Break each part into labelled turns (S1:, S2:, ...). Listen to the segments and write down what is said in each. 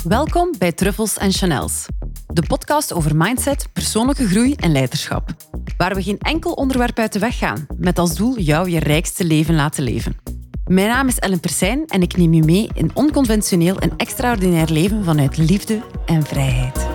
S1: Welkom bij Truffels en Chanels. De podcast over mindset, persoonlijke groei en leiderschap. Waar we geen enkel onderwerp uit de weg gaan, met als doel jou je rijkste leven laten leven. Mijn naam is Ellen Persijn en ik neem je mee in onconventioneel en extraordinair leven vanuit liefde en vrijheid.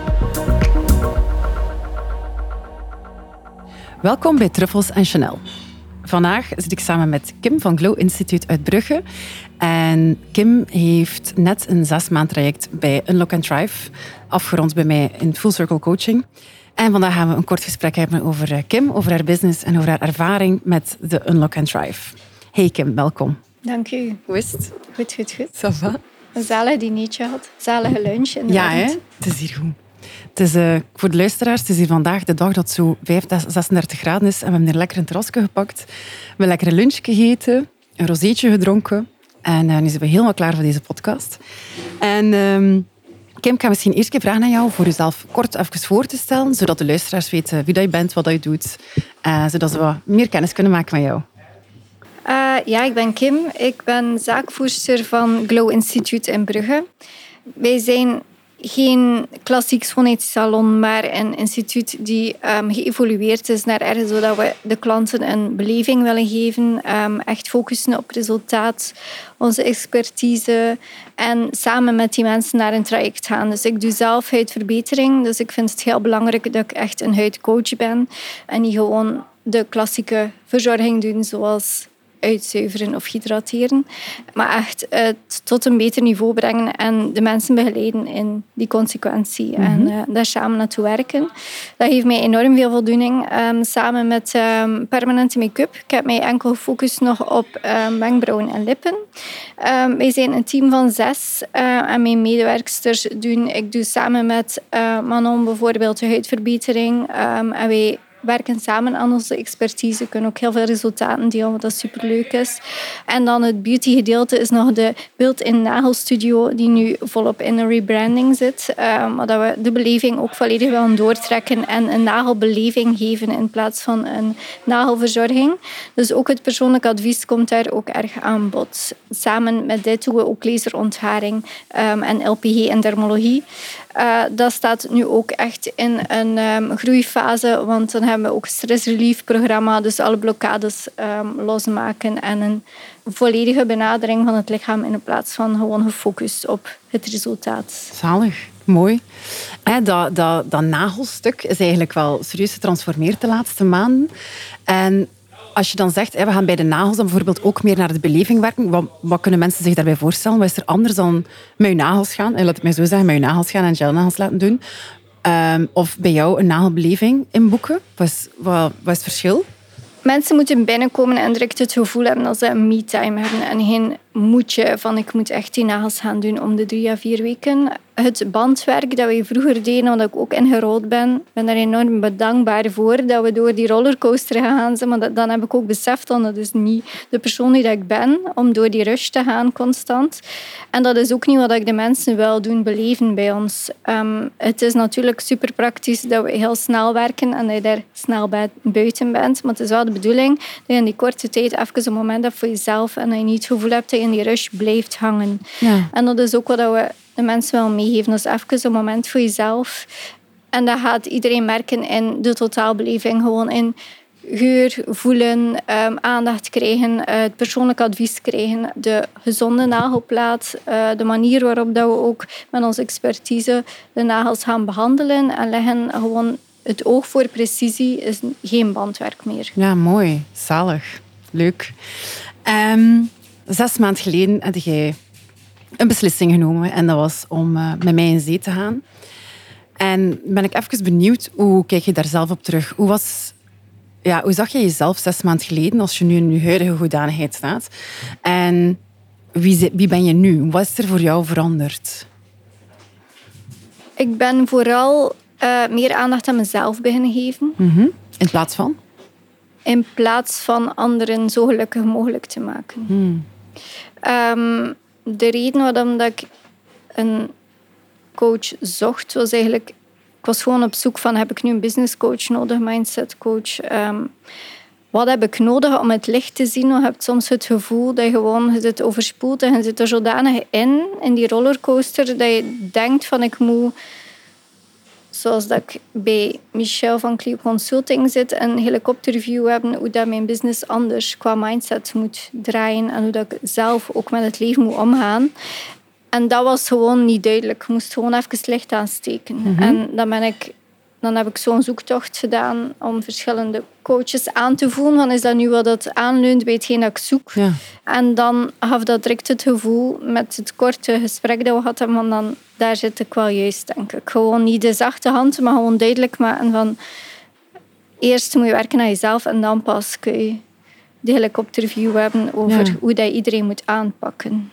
S1: Welkom bij Truffels en Chanel. Vandaag zit ik samen met Kim van Glow Institute uit Brugge. En Kim heeft net een 6-maand traject bij Unlock & Thrive afgerond bij mij in Full Circle Coaching. En vandaag gaan we een kort gesprek hebben over Kim, over haar business en over haar ervaring met de Unlock & Thrive. Hey Kim, welkom.
S2: Dank u.
S1: Hoe is het?
S2: Goed.
S1: Ça va?
S2: Een zalig dinertje had. Zalige lunch in de
S1: Ja,
S2: avond.
S1: hè? Het is hier goed. Het is, voor de luisteraars, het is hier vandaag de dag dat het zo 36 graden is. En we hebben hier lekker een terrasje gepakt. We hebben lekker een lunchje gegeten, een rozeetje gedronken. En nu zijn we helemaal klaar voor deze podcast. En Kim, ik ga misschien eerst vragen aan jou voor jezelf kort even voor te stellen, zodat de luisteraars weten wie dat je bent, wat dat je doet. Zodat ze wat meer kennis kunnen maken met jou.
S2: Ja, ik ben Kim. Ik ben zaakvoerster van Glow Institute in Brugge. Wij zijn geen klassiek schoonheidssalon, maar een instituut die geëvolueerd is naar ergens zodat we de klanten een beleving willen geven. Echt focussen op resultaat, onze expertise en samen met die mensen naar een traject gaan. Dus ik doe zelf huidverbetering, dus ik vind het heel belangrijk dat ik echt een huidcoach ben en niet gewoon de klassieke verzorging doen zoals uitzuiveren of hydrateren. Maar echt het tot een beter niveau brengen en de mensen begeleiden in die consequentie. Mm-hmm. En daar samen naartoe werken. Dat geeft mij enorm veel voldoening. Samen met permanente make-up. Ik heb mij enkel gefocust nog op wenkbrauwen en lippen. Wij zijn een team van 6 en mijn medewerksters ik doe samen met Manon bijvoorbeeld de huidverbetering. En wij werken samen aan onze expertise, kunnen ook heel veel resultaten delen, wat superleuk is. En dan het beautygedeelte is nog de built-in nagelstudio, die nu volop in een rebranding zit. Maar dat we de beleving ook volledig willen doortrekken en een nagelbeleving geven in plaats van een nagelverzorging. Dus ook het persoonlijk advies komt daar ook erg aan bod. Samen met dit doen we ook laserontharing en LPG en dermologie. Dat staat nu ook echt in een groeifase, want dan hebben we ook een stress-relief-programma, dus alle blokkades losmaken en een volledige benadering van het lichaam in plaats van gewoon gefocust op het resultaat.
S1: Zalig, mooi. Dat nagelstuk is eigenlijk wel serieus getransformeerd de laatste maanden. En als je dan zegt, we gaan bij de nagels dan bijvoorbeeld ook meer naar de beleving werken, wat kunnen mensen zich daarbij voorstellen? Wat is er anders dan met je nagels gaan? Laat het mij zo zeggen, met je nagels gaan en gelnagels laten doen. Of bij jou een nagelbeleving inboeken? Wat is het verschil?
S2: Mensen moeten binnenkomen en direct het gevoel hebben dat ze een me-time hebben en geen moedje van ik moet echt die nagels gaan doen om de 3 à 4 weken. Het bandwerk dat we vroeger deden, omdat ik ook ingerold ben daar enorm bedankbaar voor dat we door die rollercoaster gegaan zijn. Maar dan heb ik ook beseft dat is niet de persoon die ik ben, om door die rush te gaan constant. En dat is ook niet wat ik de mensen wil doen beleven bij ons. Het is natuurlijk super praktisch dat we heel snel werken en dat je daar snel buiten bent. Maar het is wel de bedoeling dat je in die korte tijd even een moment hebt voor jezelf en dat je niet het gevoel hebt dat je in die rush blijft hangen. Ja. En dat is ook wat we de mensen willen meegeven. Dat is even een moment voor jezelf. En dat gaat iedereen merken in de totaalbeleving. Gewoon in geur, voelen, aandacht krijgen, het persoonlijk advies krijgen, de gezonde nagelplaat, de manier waarop dat we ook met onze expertise de nagels gaan behandelen en leggen gewoon het oog voor precisie is geen bandwerk meer.
S1: Ja, mooi. Zalig. Leuk. 6 maanden geleden had jij een beslissing genomen en dat was om met mij in zee te gaan. En ben ik even benieuwd, hoe kijk je daar zelf op terug? Hoe zag je jezelf 6 maanden geleden als je nu in je huidige hoedanigheid staat? En wie ben je nu? Wat is er voor jou veranderd?
S2: Ik ben vooral meer aandacht aan mezelf beginnen geven.
S1: Mm-hmm. In plaats van?
S2: In plaats van anderen zo gelukkig mogelijk te maken. De reden waarom dat ik een coach zocht, was eigenlijk... Ik was gewoon op zoek van, heb ik nu een business coach nodig, mindset coach? wat heb ik nodig om het licht te zien? Je hebt soms het gevoel dat je zit overspoeld en je zit er zodanig in die rollercoaster, dat je denkt van ik moet, zoals dat ik bij Michel van Clio Consulting zit, een helikopterview hebben hoe dat mijn business anders qua mindset moet draaien en hoe dat ik zelf ook met het leven moet omgaan. En dat was gewoon niet duidelijk. Ik moest gewoon even licht aansteken.
S1: Mm-hmm.
S2: En dan heb ik zo'n zoektocht gedaan om verschillende coaches aan te voelen. Van, is dat nu wat dat aanleunt bij hetgeen dat ik zoek?
S1: Ja.
S2: En dan gaf dat direct het gevoel, met het korte gesprek dat we hadden, van dan, daar zit ik wel juist, denk ik. Gewoon niet de zachte hand, maar gewoon duidelijk maken van eerst moet je werken aan jezelf en dan pas kun je de helikopterview hebben over hoe dat iedereen moet aanpakken.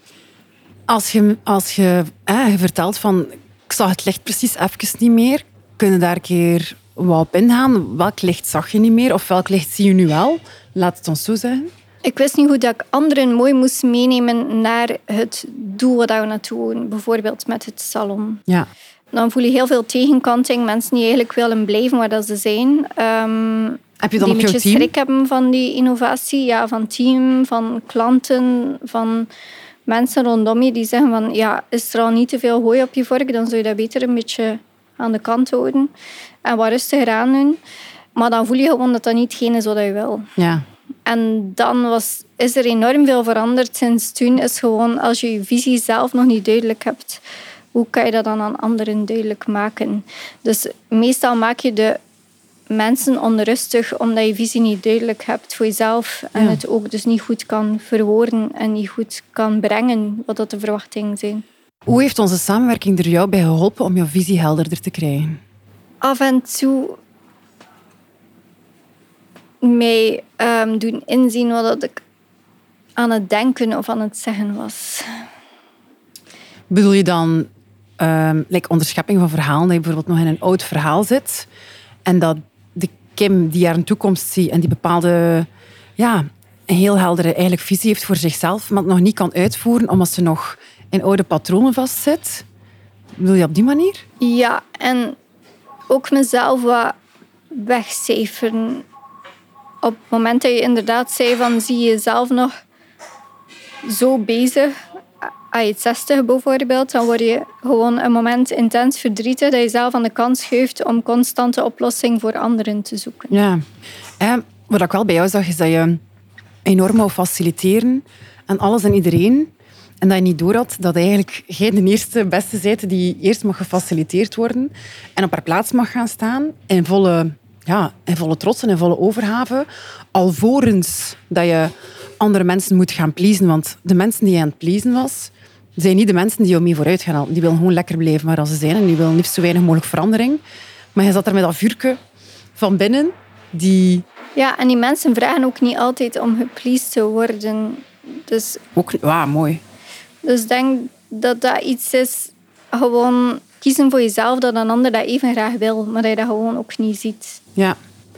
S1: Als je vertelt van ik zag het licht precies even niet meer, kun je daar een keer wat op ingaan? Welk licht zag je niet meer of welk licht zie je nu wel? Laat het ons zo zeggen.
S2: Ik wist niet hoe dat ik anderen mooi moest meenemen naar het doel waar we naartoe willen. Bijvoorbeeld met het salon.
S1: Ja.
S2: Dan voel je heel veel tegenkanting. Mensen die eigenlijk willen blijven waar dat ze zijn.
S1: Heb je dan
S2: die
S1: ook
S2: een
S1: jouw
S2: beetje
S1: team?
S2: schrik hebben van die innovatie. Ja, van team, van klanten, van mensen rondom je die zeggen van ja, is er al niet te veel hooi op je vork, dan zou je dat beter een beetje aan de kant houden en wat rustiger aan doen. Maar dan voel je gewoon dat dat niet hetgeen is wat je wil.
S1: Ja.
S2: En dan is er enorm veel veranderd sinds toen. Is gewoon, als je je visie zelf nog niet duidelijk hebt, hoe kan je dat dan aan anderen duidelijk maken? Dus meestal maak je de mensen onrustig omdat je visie niet duidelijk hebt voor jezelf en het ook dus niet goed kan verwoorden en niet goed kan brengen wat dat de verwachtingen zijn.
S1: Hoe heeft onze samenwerking er jou bij geholpen om jouw visie helderder te krijgen?
S2: Af en toe mij doen inzien wat dat ik aan het denken of aan het zeggen was.
S1: Bedoel je dan onderschepping van verhalen, dat je bijvoorbeeld nog in een oud verhaal zit en dat de Kim die haar een toekomst ziet en die bepaalde, een heel heldere eigenlijk visie heeft voor zichzelf, maar het nog niet kan uitvoeren omdat ze nog in oude patronen vastzit? Bedoel je op die manier?
S2: Ja, en ook mezelf wat wegcijferen. Op het moment dat je inderdaad zei van zie je jezelf nog zo bezig, aan je 60 bijvoorbeeld, dan word je gewoon een moment intens verdrietig dat je zelf aan de kant schuift om constante oplossing voor anderen te zoeken.
S1: Ja. Wat ik wel bij jou zag, is dat je enorm wou faciliteren aan alles en iedereen. En dat je niet doorhad dat eigenlijk jij de eerste beste bent die eerst mag gefaciliteerd worden en op haar plaats mag gaan staan in volle trots en in volle overgave, alvorens dat je andere mensen moet gaan pleasen. Want de mensen die je aan het pleasen was, zijn niet de mensen die jou mee vooruit gaan halen. Die willen gewoon lekker blijven waar ze zijn en die willen liefst zo weinig mogelijk verandering. Maar je zat er met dat vuurke van binnen die...
S2: Ja, en die mensen vragen ook niet altijd om gepleased te worden. Dus...
S1: Ook, mooi.
S2: Dus ik denk dat dat iets is, gewoon kiezen voor jezelf, dat een ander dat even graag wil, maar dat je dat gewoon ook niet ziet.
S1: Ja.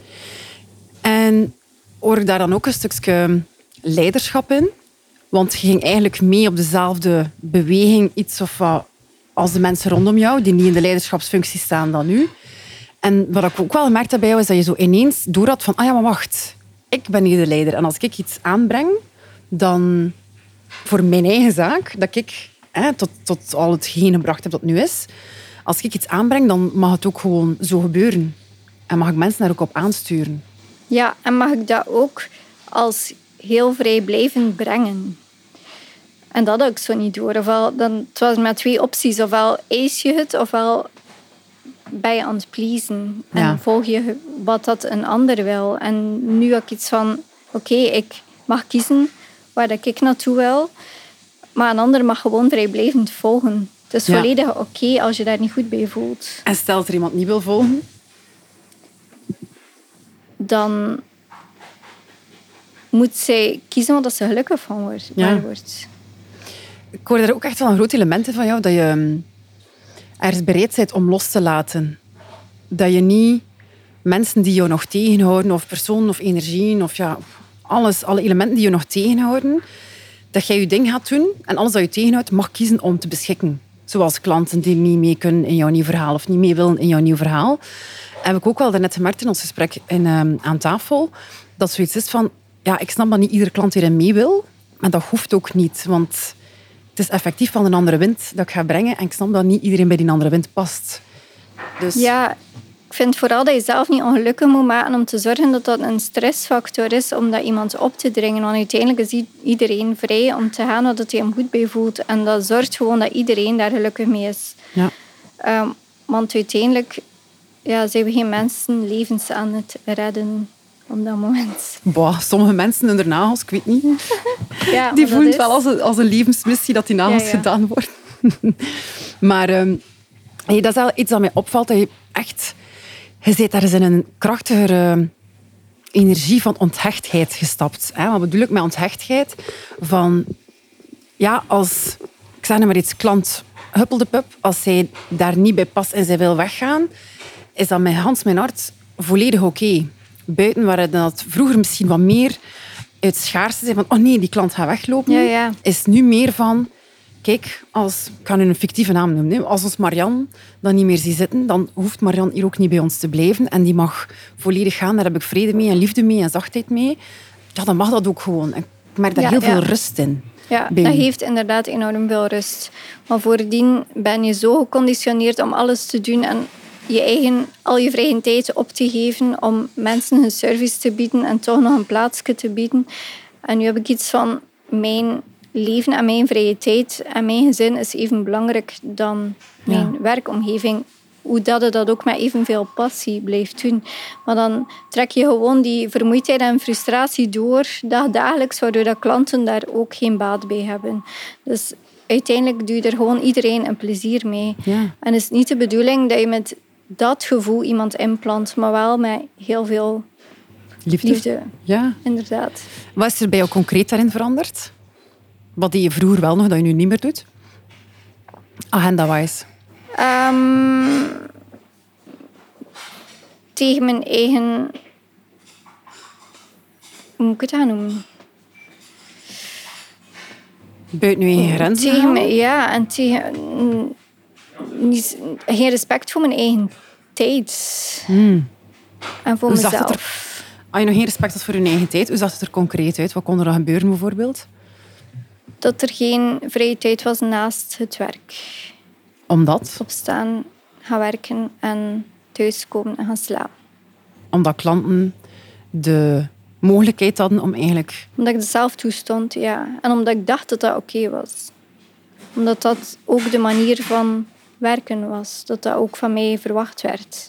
S1: En hoor ik daar dan ook een stukje leiderschap in? Want je ging eigenlijk mee op dezelfde beweging, iets of wat, als de mensen rondom jou, die niet in de leiderschapsfunctie staan dan nu. En wat ik ook wel gemerkt heb bij jou, is dat je zo ineens door had van, maar wacht, ik ben hier de leider. En als ik iets aanbreng, dan voor mijn eigen zaak, dat ik tot al hetgeen gebracht heb dat het nu is, als ik iets aanbreng, dan mag het ook gewoon zo gebeuren. En mag ik mensen daar ook op aansturen.
S2: Ja, en mag ik dat ook als heel vrijblijvend brengen. En dat had ik zo niet door. Het was met 2 opties. Ofwel eis je het, ofwel ben je aan het pleasen. En volg je wat dat een ander wil. En nu heb ik iets van, oké, ik mag kiezen waar dat ik naartoe wil. Maar een ander mag gewoon vrijblijvend volgen. Het is volledig oké als je daar niet goed bij voelt.
S1: En stel dat er iemand niet wil volgen?
S2: Dan moet zij kiezen wat ze gelukkig van wordt.
S1: Ik hoor daar ook echt wel een groot element in van jou, dat je ergens bereid bent om los te laten. Dat je niet mensen die jou nog tegenhouden, of personen of energieën, of alle elementen die je nog tegenhouden, dat jij je ding gaat doen en alles dat je tegenhoudt mag kiezen om te beschikken. Zoals klanten die niet mee kunnen in jouw nieuw verhaal of niet mee willen in jouw nieuw verhaal. Heb ik ook wel daarnet gemerkt in ons gesprek aan tafel, dat zoiets is van... Ja, ik snap dat niet iedere klant hierin mee wil. Maar dat hoeft ook niet. Want het is effectief van een andere wind dat ik ga brengen. En ik snap dat niet iedereen bij die andere wind past. Dus...
S2: Ja, ik vind vooral dat je zelf niet ongelukkig moet maken om te zorgen dat dat een stressfactor is om dat iemand op te dringen. Want uiteindelijk is iedereen vrij om te gaan wat hij hem goed bij voelt. En dat zorgt gewoon dat iedereen daar gelukkig mee is.
S1: Ja.
S2: Want uiteindelijk zijn we geen mensen levens aan het redden op dat moment.
S1: Boah, sommige mensen hun nagels, ik weet niet.
S2: Ja,
S1: die voelen het
S2: is...
S1: wel als een levensmissie dat die nagels gedaan worden. Maar dat is wel iets dat mij opvalt. Dat je echt... Je zit daar eens in een krachtigere energie van onthechtheid gestapt. Wat bedoel ik met onthechtheid? Van... Ja, als... Ik zeg maar iets, klant huppeldepup. Als zij daar niet bij past en zij wil weggaan, is dat met Hans mijn hart volledig oké. Buiten waar dat vroeger misschien wat meer uit schaarste zijn van oh nee, die klant gaat weglopen, is nu meer van kijk, ik ga nu een fictieve naam noemen, als ons Marianne dan niet meer ziet zitten, dan hoeft Marianne hier ook niet bij ons te blijven en die mag volledig gaan, daar heb ik vrede mee en liefde mee en zachtheid mee. Ja, dan mag dat ook gewoon. Ik merk daar heel veel rust in.
S2: Ja, dat geeft inderdaad enorm veel rust. Maar voordien ben je zo geconditioneerd om alles te doen en al je vrije tijd op te geven om mensen hun service te bieden en toch nog een plaatsje te bieden. En nu heb ik iets van mijn leven en mijn vrije tijd en mijn gezin is even belangrijk dan mijn werkomgeving. Hoe dat je dat ook met evenveel passie blijft doen. Maar dan trek je gewoon die vermoeidheid en frustratie door dagelijks, waardoor dat klanten daar ook geen baat bij hebben. Dus uiteindelijk doe je er gewoon iedereen een plezier mee.
S1: Ja.
S2: En het is niet de bedoeling dat je met dat gevoel iemand inplant, maar wel met heel veel liefde.
S1: Ja.
S2: Inderdaad.
S1: Wat is er bij jou concreet daarin veranderd? Wat deed je vroeger wel nog, dat je nu niet meer doet? Agenda-wise.
S2: Tegen mijn eigen... Hoe moet ik het gaan noemen?
S1: Buiten je eigen grenzen?
S2: En tegen... Geen respect voor mijn eigen tijd. En voor mezelf.
S1: Als je nog geen respect had voor je eigen tijd, hoe zag het er concreet uit? Wat kon er dan gebeuren bijvoorbeeld?
S2: Dat er geen vrije tijd was naast het werk.
S1: Omdat?
S2: Opstaan, gaan werken en thuiskomen en gaan slapen.
S1: Omdat klanten de mogelijkheid hadden om eigenlijk...
S2: Omdat ik er zelf toestond, ja. En omdat ik dacht dat dat oké was. Omdat dat ook de manier van werken was. Dat dat ook van mij verwacht werd.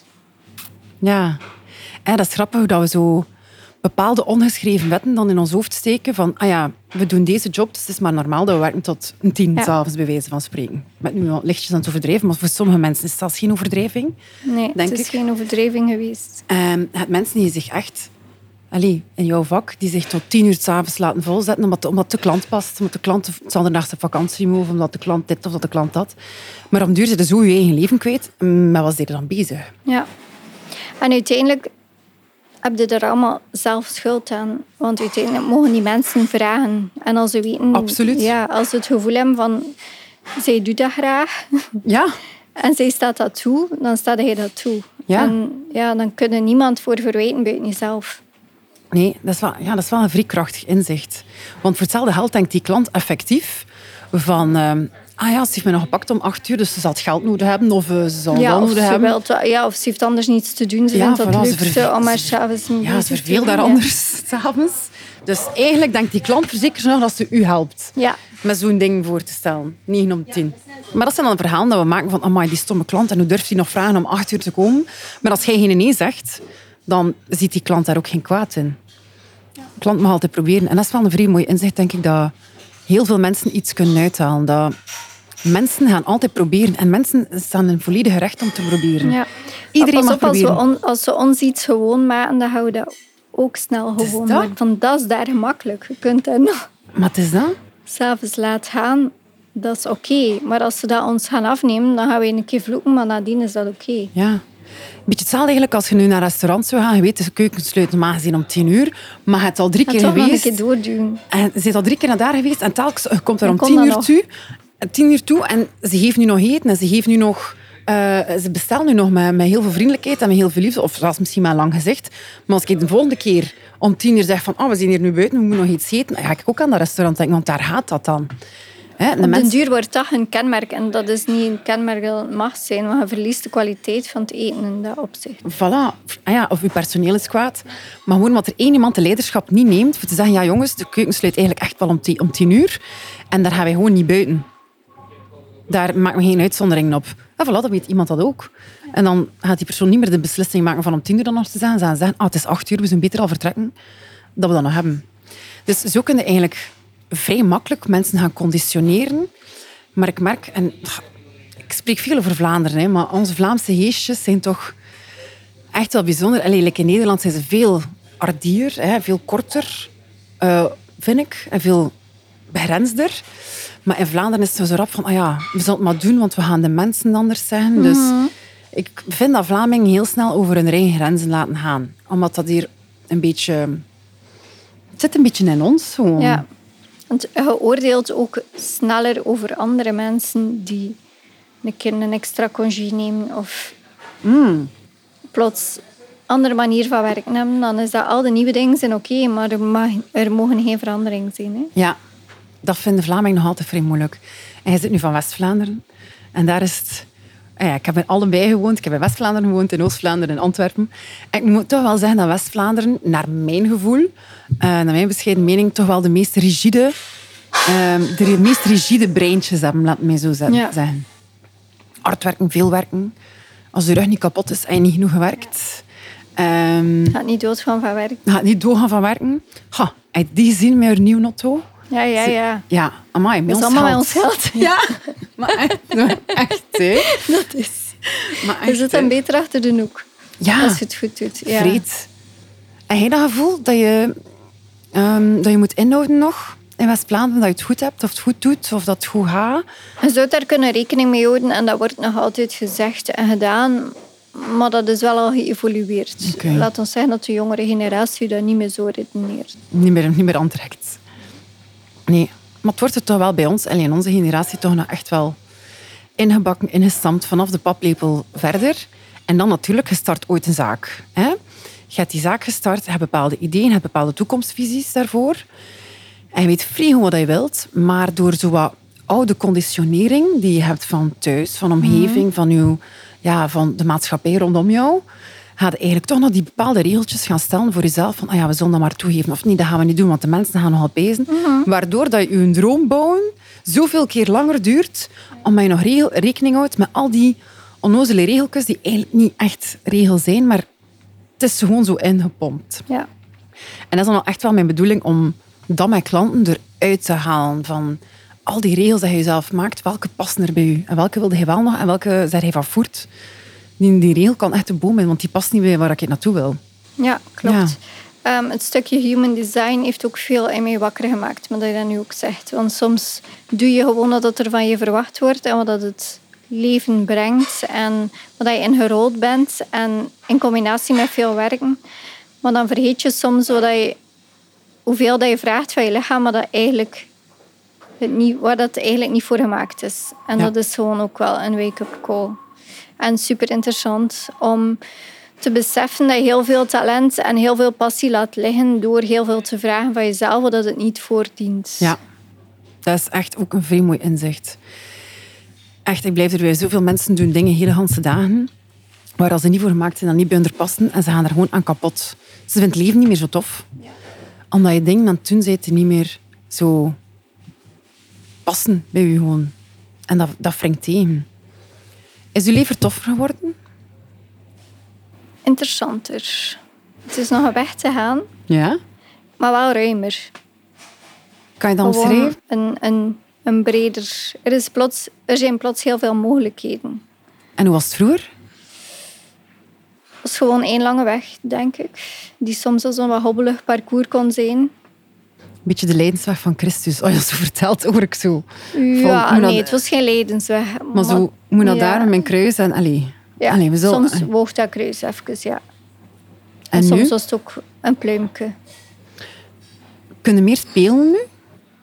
S1: Ja. En dat is grappig hoe dat we zo bepaalde ongeschreven wetten dan in ons hoofd steken van we doen deze job, dus het is maar normaal dat we werken tot 10 s'avonds, bij wijze van spreken. Met nu wel lichtjes aan het overdrijven, maar voor sommige mensen is dat geen overdrijving.
S2: Nee,
S1: denk
S2: het is geen overdrijving geweest.
S1: Het mensen die zich echt, in jouw vak, die zich tot 10 uur 's avonds laten volzetten, omdat de klant past, omdat de klant zal er naast de vakantie mogen, omdat de klant dit of dat de klant dat. Maar op duur zit je zo je eigen leven kwijt. Maar wat is er dan bezig?
S2: Ja. En uiteindelijk heb je er allemaal zelf schuld aan. Want uiteindelijk mogen die mensen vragen. En als ze weten...
S1: Absoluut.
S2: Ja, als ze het gevoel hebben van... Zij doet dat graag.
S1: Ja.
S2: En zij staat dat toe, dan staat hij dat toe.
S1: Ja.
S2: En dan kun je niemand voor verwijten buiten jezelf.
S1: Nee, dat is wel een vrij krachtig inzicht. Want voor hetzelfde geld denkt die klant effectief van... ze heeft me nog gepakt om 8 uur, dus ze zal het geld nodig hebben. Of ze zal wel nodig hebben.
S2: Of ze heeft anders niets te doen. Ze vindt dat leuk om maar s'avonds een
S1: ze verveelt daar anders s'avonds. Dus eigenlijk denkt die klant verzekerd nog dat ze u helpt.
S2: Ja.
S1: Met zo'n ding voor te stellen. 9 op 10. Maar dat zijn dan verhalen dat we maken van amai, die stomme klant. En hoe durft hij nog vragen om 8 uur te komen? Maar als jij geen nee zegt, dan ziet die klant daar ook geen kwaad in. De klant mag altijd proberen. En dat is wel een vrij mooi inzicht, denk ik, dat heel veel mensen iets kunnen uithalen. Dat mensen gaan altijd proberen. En mensen staan in volledige recht om te proberen.
S2: Ja.
S1: Iedereen mag proberen.
S2: Als we ons iets gewoon maken, dan gaan we dat ook snel gewoon maken. Van, dat is daar gemakkelijk. Je kunt dat nog...
S1: Maar het is dat?
S2: 's avonds laat gaan, dat is oké. Maar als ze dat ons gaan afnemen, dan gaan we een keer vloeken, maar nadien is dat oké.
S1: Ja. Een beetje hetzelfde eigenlijk als je nu naar een restaurant zou gaan. Je weet, de keuken sluit normaal gezien om 10 uur. Maar je hebt al 3 keer geweest.
S2: Nog een keer doorduwen.
S1: En je bent al 3 keer naar daar geweest. En telkens je komt er om 10 uur toe. En ze geeft nu nog eten. En ze geeft nu nog Ze bestellen nu nog met heel veel vriendelijkheid en met heel veel liefde. Of zelfs misschien met een lang gezicht. Maar als ik de volgende keer om 10 uur zeg van we zijn hier nu buiten, we moeten nog iets eten, dan ga ik ook aan dat restaurant denken, want daar gaat dat dan.
S2: Op den duur wordt dat een kenmerk. En dat is niet een kenmerk dat het mag zijn, want je verliest de kwaliteit van het eten in dat opzicht.
S1: Voilà. Of uw personeel is kwaad. Maar gewoon omdat er één iemand de leiderschap niet neemt, voor te zeggen, ja jongens, de keuken sluit eigenlijk echt wel om 10 uur. En daar gaan wij gewoon niet buiten. Daar maken we geen uitzonderingen op. En voilà, dan weet iemand dat ook. En dan gaat die persoon niet meer de beslissing maken van om 10 uur dan nog te zijn. Ze gaan zeggen, het is 8 uur, we zijn beter al vertrekken. Dat we dat nog hebben. Dus zo kun je eigenlijk vrij makkelijk mensen gaan conditioneren. Maar ik merk, en ik spreek veel over Vlaanderen, maar onze Vlaamse heestjes zijn toch echt wel bijzonder. Like in Nederland zijn ze veel ardier, veel korter, vind ik. En veel begrensder. Maar in Vlaanderen is het zo rap van, we zullen het maar doen, want we gaan de mensen anders zeggen. Dus ik vind dat Vlamingen heel snel over hun eigen grenzen laten gaan. Omdat dat hier een beetje... Het zit een beetje in ons. Gewoon.
S2: Ja, want je oordeelt ook sneller over andere mensen die een keer een extra congé nemen of plots een andere manier van werken hebben. Dan is dat al de nieuwe dingen zijn oké, maar er mogen geen veranderingen zijn. Hè?
S1: Ja, dat vinden Vlamingen nog altijd vrij moeilijk. En hij zit nu van West-Vlaanderen. En daar is het... ik heb in allebei gewoond. Ik heb in West-Vlaanderen gewoond, in Oost-Vlaanderen en Antwerpen. En ik moet toch wel zeggen dat West-Vlaanderen, naar mijn gevoel, naar mijn bescheiden mening, toch wel de meest rigide breintjes hebben, laat me zo zeggen. Hard werken, veel werken. Als de rug niet kapot is, heb je niet genoeg gewerkt.
S2: Gaat niet doodgaan van werken.
S1: Gaat niet doodgaan van werken. Heb je die gezien met haar nieuwe auto?
S2: Ja.
S1: Ja, amai, met
S2: dat is
S1: ons
S2: allemaal
S1: geld.
S2: met ons geld.
S1: Ja, maar echt, hè.
S2: Dat is.
S1: Maar echt,
S2: je zit dan beter achter de hoek.
S1: Ja,
S2: als je het goed doet. Ja.
S1: vreed. En heb je dat gevoel dat je moet inhouden nog in West-Vlaanderen, dat je het goed hebt, of het goed doet, of dat het goed gaat?
S2: Je zou daar kunnen rekening mee houden en dat wordt nog altijd gezegd en gedaan. Maar dat is wel al geëvolueerd.
S1: Okay.
S2: Laat ons zeggen dat de jongere generatie dat niet meer zo redeneert.
S1: Niet meer aantrekt. Nee, maar het wordt er toch wel bij ons, en in onze generatie, toch nog echt wel ingebakken, ingestampt, vanaf de paplepel verder. En dan natuurlijk, je start ooit een zaak. Hè? Je hebt die zaak gestart, je hebt bepaalde ideeën, je hebt bepaalde toekomstvisies daarvoor. En je weet vrij goed wat je wilt, maar door zo wat oude conditionering die je hebt van thuis, van omgeving, van de maatschappij rondom jou, ga je eigenlijk toch nog die bepaalde regeltjes gaan stellen voor jezelf. Van, we zullen dat maar toegeven. Of niet, dat gaan we niet doen, want de mensen gaan nogal pezen. Waardoor dat je droom bouwen zoveel keer langer duurt, omdat je nog rekening houdt met al die onnozele regeltjes die eigenlijk niet echt regels zijn, maar het is gewoon zo ingepompt.
S2: Ja.
S1: En dat is dan wel echt wel mijn bedoeling om dat met klanten eruit te halen van al die regels die je zelf maakt, welke passen er bij u? En welke wilde je wel nog en welke zeg je van voert? Die regel kan echt de boom in, want die past niet bij waar ik naartoe wil.
S2: Ja, klopt. Ja. Het stukje human design heeft ook veel in mij wakker gemaakt, maar dat je dat nu ook zegt. Want soms doe je gewoon wat er van je verwacht wordt en wat het leven brengt en wat je in gerold bent en in combinatie met veel werken. Maar dan vergeet je soms hoeveel dat je vraagt van je lichaam, maar waar dat eigenlijk niet voor gemaakt is. En dat is gewoon ook wel een wake-up call. En super interessant om te beseffen dat je heel veel talent en heel veel passie laat liggen door heel veel te vragen van jezelf, dat het niet voordient.
S1: Ja, dat is echt ook een vrij mooi inzicht. Echt, ik blijf erbij. Zoveel mensen doen dingen hele ganse dagen waar als ze niet voor gemaakt zijn, dan niet bij hun passen en ze gaan er gewoon aan kapot. Ze vinden het leven niet meer zo tof. Ja. Omdat je dingen aan het doen bent die niet meer zo passen bij je gewoon. En dat wringt tegen. Is uw leven toffer geworden?
S2: Interessanter. Het is nog een weg te gaan.
S1: Ja?
S2: Maar wel ruimer.
S1: Kan je dat omschrijven?
S2: Een breder... Er zijn plots heel veel mogelijkheden.
S1: En hoe was het vroeger?
S2: Het was gewoon één lange weg, denk ik. Die soms als een wat hobbelig parcours kon zijn.
S1: Een beetje de lijdensweg van Christus. Oh, je zo verteld, hoor ik zo.
S2: Ja, nee, het was geen lijdensweg.
S1: Maar zo, moet naar daar met mijn kruis en...
S2: Soms woog dat kruis even, ja. En
S1: nu?
S2: soms was het ook een pluimke.
S1: Kun je meer spelen nu?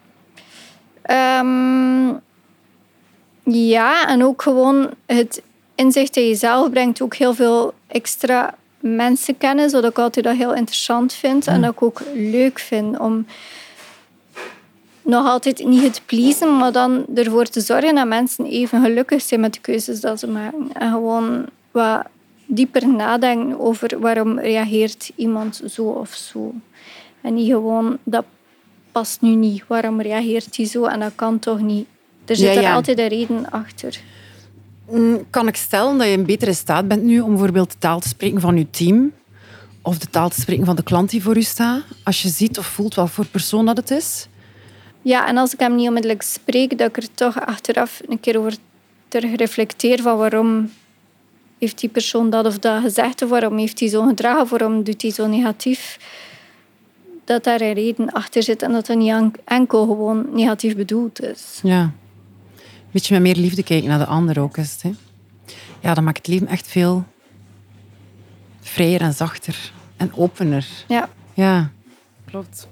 S2: Ja, en ook gewoon het inzicht in jezelf brengt ook heel veel extra mensenkennis, wat ik altijd dat heel interessant vind en dat ik ook leuk vind om nog altijd niet het pleasen, maar dan ervoor te zorgen dat mensen even gelukkig zijn met de keuzes dat ze maken. En gewoon wat dieper nadenken over waarom reageert iemand zo of zo. En niet gewoon, dat past nu niet, waarom reageert hij zo en dat kan toch niet. Er zit er altijd een reden achter.
S1: Kan ik stellen dat je in betere staat bent nu om bijvoorbeeld de taal te spreken van je team of de taal te spreken van de klant die voor u staat, als je ziet of voelt wat voor persoon dat het is?
S2: Ja, en als ik hem niet onmiddellijk spreek, dat ik er toch achteraf een keer over terug reflecteer van waarom heeft die persoon dat of dat gezegd of waarom heeft hij zo gedragen, waarom doet hij zo negatief. Dat daar een reden achter zit en dat het niet enkel gewoon negatief bedoeld is.
S1: Ja. Een beetje met meer liefde kijken naar de ander ook is het, hè? Ja, dat maakt het leven echt veel vrijer en zachter en opener.
S2: Ja.
S1: Ja, klopt.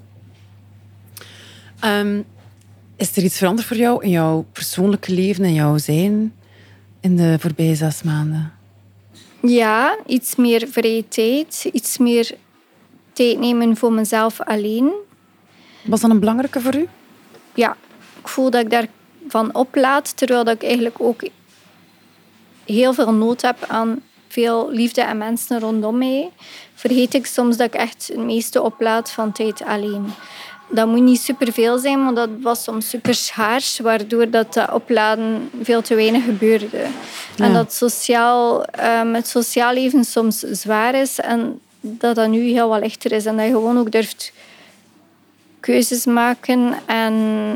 S1: Is er iets veranderd voor jou in jouw persoonlijke leven en jouw zijn in de voorbije 6 maanden?
S2: Ja, iets meer vrije tijd. Iets meer tijd nemen voor mezelf alleen.
S1: Was dat een belangrijke voor u?
S2: Ja, ik voel dat ik daarvan oplaad, terwijl dat ik eigenlijk ook heel veel nood heb aan veel liefde en mensen rondom mij. Vergeet ik soms dat ik echt het meeste oplaad van tijd alleen. Dat moet niet superveel zijn, maar dat was soms super schaars, waardoor dat opladen veel te weinig gebeurde. Ja. En dat het sociaal leven soms zwaar is en dat nu heel wat lichter is. En dat je gewoon ook durft keuzes maken en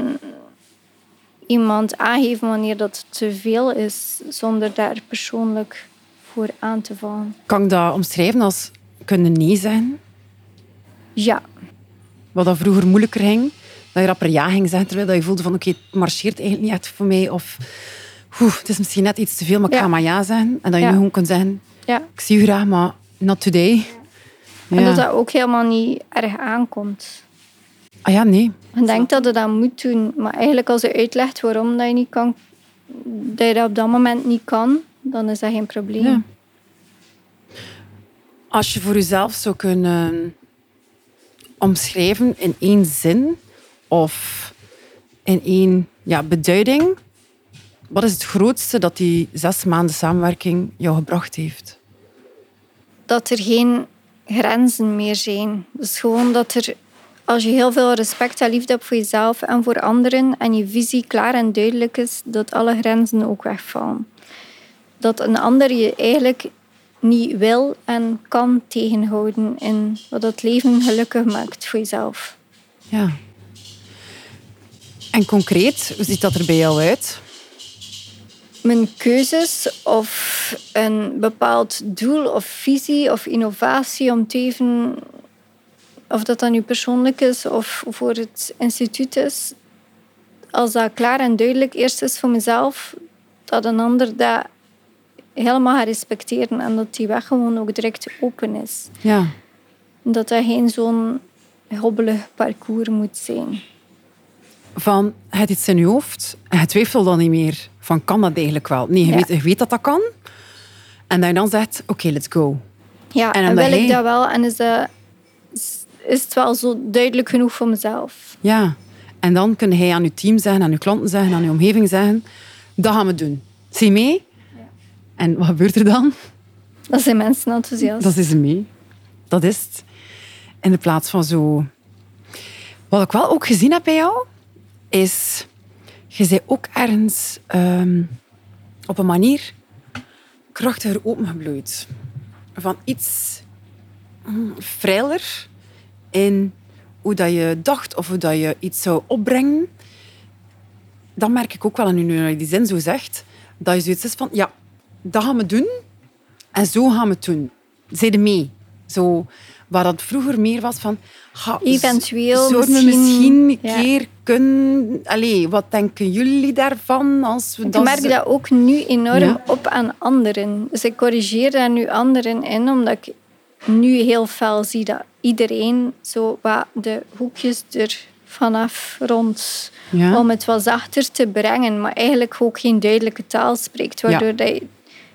S2: iemand aangeven wanneer dat te veel is, zonder daar persoonlijk voor aan te vallen.
S1: Kan ik dat omschrijven als kunnen nee zijn?
S2: Ja.
S1: Wat dat vroeger moeilijker ging, dat je rapper ja ging zeggen, terwijl je voelde van oké, het marcheert eigenlijk niet echt voor mij. Of het is misschien net iets te veel, maar ik ga maar ja zeggen. En dat je nu gewoon kunt zeggen, ik zie u graag, maar not today. Ja.
S2: En dat dat ook helemaal niet erg aankomt.
S1: Ah ja, nee.
S2: Je denkt dat je dat moet doen, maar eigenlijk als je uitlegt waarom dat je niet kan, dat je dat op dat moment niet kan, dan is dat geen probleem. Ja.
S1: Als je voor jezelf zou kunnen omschrijven in 1 zin of in 1 beduiding, wat is het grootste dat die 6 maanden samenwerking jou gebracht heeft?
S2: Dat er geen grenzen meer zijn. Dus gewoon dat er, als je heel veel respect en liefde hebt voor jezelf en voor anderen en je visie klaar en duidelijk is, dat alle grenzen ook wegvallen. Dat een ander je eigenlijk niet wil en kan tegenhouden in wat het leven gelukkig maakt voor jezelf.
S1: Ja. En concreet, hoe ziet dat er bij jou uit?
S2: Mijn keuzes of een bepaald doel of visie of innovatie om te even, of dat dan nu persoonlijk is of voor het instituut is, als dat klaar en duidelijk eerst is voor mezelf, dat een ander dat helemaal gaat respecteren en dat die weg gewoon ook direct open is.
S1: Ja.
S2: Dat dat geen zo'n hobbelig parcours moet zijn.
S1: Van, je hebt iets in je hoofd en je twijfelt dan niet meer van, kan dat eigenlijk wel? Nee, je weet dat dat kan. En dat je dan zegt, oké, let's go.
S2: Ja, en wil ik dat wel en is het wel zo duidelijk genoeg voor mezelf.
S1: Ja, en dan kun hij aan je team zeggen, aan je klanten zeggen, aan je omgeving zeggen, dat gaan we doen. Zie je mee? Ja. En wat gebeurt er dan?
S2: Dat zijn mensen enthousiast.
S1: Dat is mee. Dat is het. In de plaats van zo... Wat ik wel ook gezien heb bij jou, is... Je bent ook ergens op een manier krachtiger opengebloeid. Van iets vrijer in hoe dat je dacht of hoe dat je iets zou opbrengen. Dat merk ik ook wel aan u nu, dat je die zin zo zegt. Dat je zoiets is van, ja, dat gaan we doen. En zo gaan we het doen. Zij er mee. Zo, waar dat vroeger meer was van...
S2: Eventueel
S1: zouden we misschien een keer kunnen... Allee, wat denken jullie daarvan? Als we
S2: ik merk dat ook nu enorm op aan anderen. Dus ik corrigeer daar nu anderen in, omdat ik nu heel fel zie dat iedereen zo wat de hoekjes er vanaf rond... om het wat zachter te brengen, maar eigenlijk ook geen duidelijke taal spreekt, waardoor dat je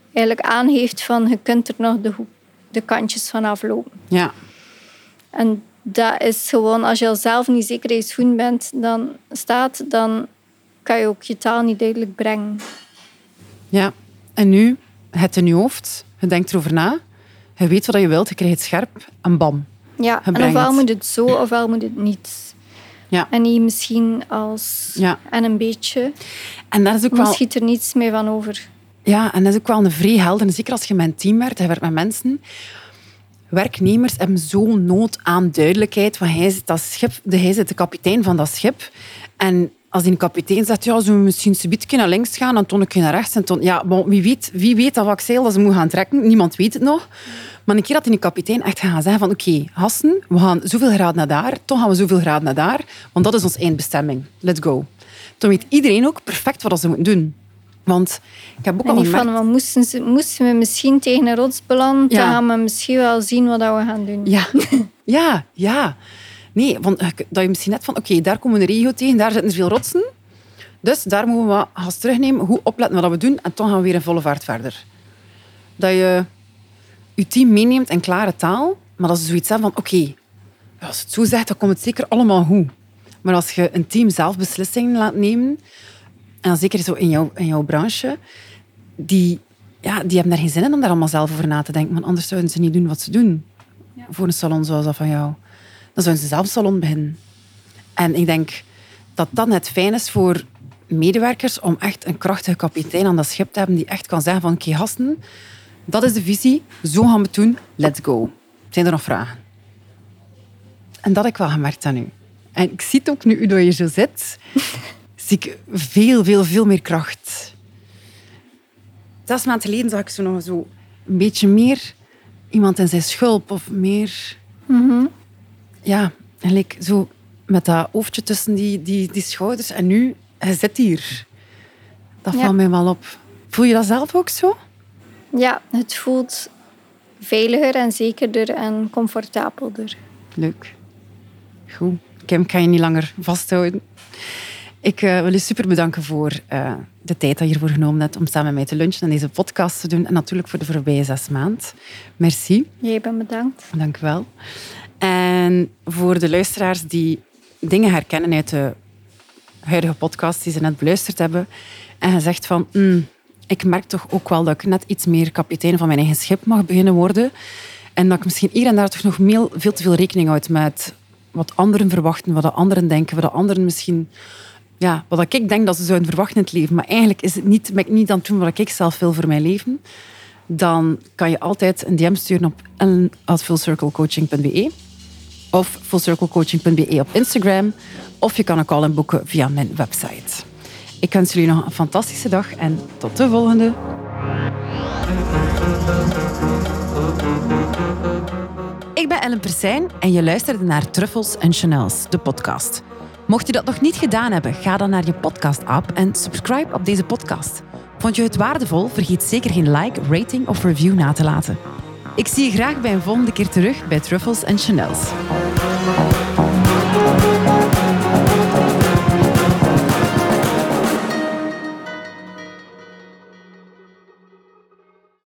S2: eigenlijk aangeeft van je kunt er nog de kantjes van aflopen.
S1: Ja.
S2: En dat is gewoon, als je al zelf niet zeker in je schoen bent, dan kan je ook je taal niet duidelijk brengen.
S1: Ja. En nu, het in je hoofd, je denkt erover na, je weet wat je wilt, je krijgt het scherp en bam.
S2: Ja, en ofwel moet het zo, ofwel moet het niet.
S1: Ja.
S2: En niet misschien als...
S1: Ja.
S2: En een beetje.
S1: En dat is ook
S2: Maar
S1: wel...
S2: schiet er niets mee van over.
S1: Ja, en dat is ook wel een vrij helder. Zeker als je met een team werkt, je werkt met mensen. Werknemers hebben zo'n nood aan duidelijkheid. Want hij zit de kapitein van dat schip. En als die kapitein zegt, ja, zullen we misschien subiet naar links gaan en toen een keer naar rechts. En toen, ja, bon, wie weet dat wat zeil dat ze moeten gaan trekken? Niemand weet het nog. Maar een keer dat die kapitein echt gaat zeggen van oké, gasten, we gaan zoveel graden naar daar, toch gaan we zoveel graden naar daar, want dat is onze eindbestemming. Let's go. Dan weet iedereen ook perfect wat ze moeten doen. Want ik heb ook
S2: en
S1: al
S2: niet
S1: gemerkt...
S2: van, moesten we misschien tegen een rots belanden, dan gaan we misschien wel zien wat we gaan doen.
S1: Ja. Nee, want dat je misschien net van, oké, daar komen we de regio tegen, daar zitten veel rotsen. Dus daar moeten we wat gas terugnemen, goed opletten wat we doen en dan gaan we weer in volle vaart verder. Dat je je team meeneemt in klare taal, maar dat ze zoiets hebben van, oké, als je het zo zegt, dan komt het zeker allemaal goed. Maar als je een team zelf beslissingen laat nemen, en dan zeker zo in jouw branche, die hebben daar geen zin in om daar allemaal zelf over na te denken, want anders zouden ze niet doen wat ze doen. Ja. Voor een salon zoals dat van jou. Dan zouden ze zelf een salon beginnen. En ik denk dat dat net fijn is voor medewerkers om echt een krachtige kapitein aan dat schip te hebben die echt kan zeggen van oké, gasten, dat is de visie, zo gaan we het doen, let's go. Zijn er nog vragen? En dat heb ik wel gemerkt aan u. En ik zie het ook nu dat je zo zit, zie ik veel meer kracht. 6 maanden geleden zag ik zo nog zo een beetje meer iemand in zijn schulp of meer...
S2: Mm-hmm.
S1: Ja, eigenlijk zo met dat hoofdje tussen die schouders. En nu, hij zit hier. Dat valt mij wel op. Voel je dat zelf ook zo?
S2: Ja, het voelt veiliger en zekerder en comfortabeler.
S1: Leuk. Goed. Kim, ik ga je niet langer vasthouden. Ik wil je super bedanken voor de tijd dat je hiervoor genomen hebt om samen met mij te lunchen en deze podcast te doen. En natuurlijk voor de voorbije 6 maanden. Merci.
S2: Jij bent bedankt.
S1: Dank u wel. En voor de luisteraars die dingen herkennen uit de huidige podcast die ze net beluisterd hebben en gezegd van, ik merk toch ook wel dat ik net iets meer kapitein van mijn eigen schip mag beginnen worden en dat ik misschien hier en daar toch nog veel te veel rekening houd met wat anderen verwachten, wat de anderen denken, wat de anderen misschien... Ja, wat ik denk dat ze zouden verwachten in het leven, maar eigenlijk is het niet, ben ik niet aan het doen wat ik zelf wil voor mijn leven, dan kan je altijd een DM sturen op ellen@fullcirclecoaching.be of fullcirclecoaching.be op Instagram, of je kan een call inboeken via mijn website. Ik wens jullie nog een fantastische dag en tot de volgende. Ik ben Ellen Persijn en je luisterde naar Truffels en Chanels, de podcast. Mocht je dat nog niet gedaan hebben, ga dan naar je podcast-app en subscribe op deze podcast. Vond je het waardevol? Vergeet zeker geen like, rating of review na te laten. Ik zie je graag bij een volgende keer terug bij Truffles en Chanels.